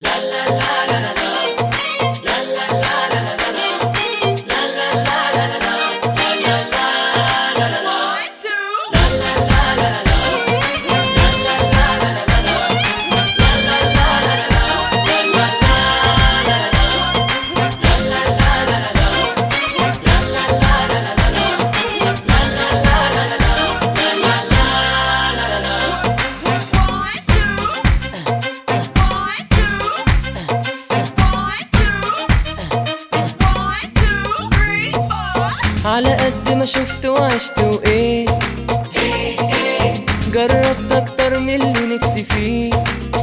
على قد ما شفت وعشت وايه جربت اكتر من اللي نفسي فيه.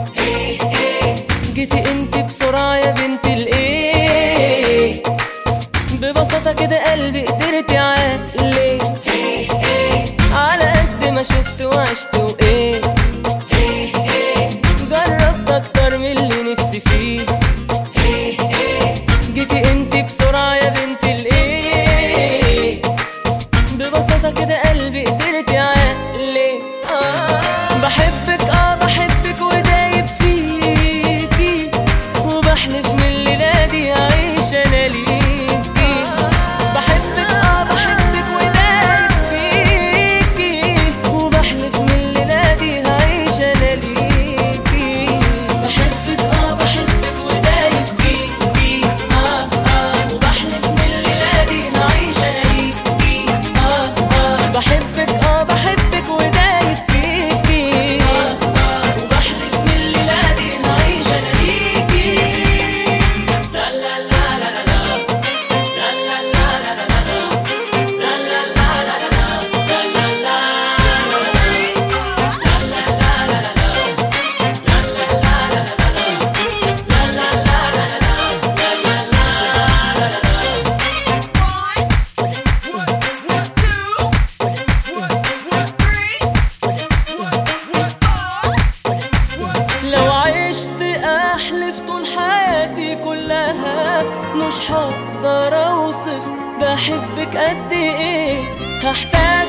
جيتي انت بسرعة يا بنت الايه، ببساطة كده قلبي قدرت يعقلي. على قد ما شفت وعشت وايه جربت اكتر من اللي نفسي فيه. جيتي انت بسرعة يا بنت الايه، ببساطة كده قلبي قدرت يعقلي. بحبك بحبك ودايب فيكي، وبحلف من الليلة دي هعيش انا ليكي. بحبك بحبك ودايب فيكي، وبحلف من الليلة دي هعيش انا ليكي. بحبك بحبك ودايب فيكي، وبحلف من الليلة دي هعيش انا ليكي. بحبك بحبك ودايب فيكي، وبحلف من الليلة دي هعيش انا ليكي. لا لا لا لا لا لا لا لا لا لا لا لا لا لا. لو عشت احلف طول حياتي كلها مش هقدر اوصف بحبك قد ايه. هحتاج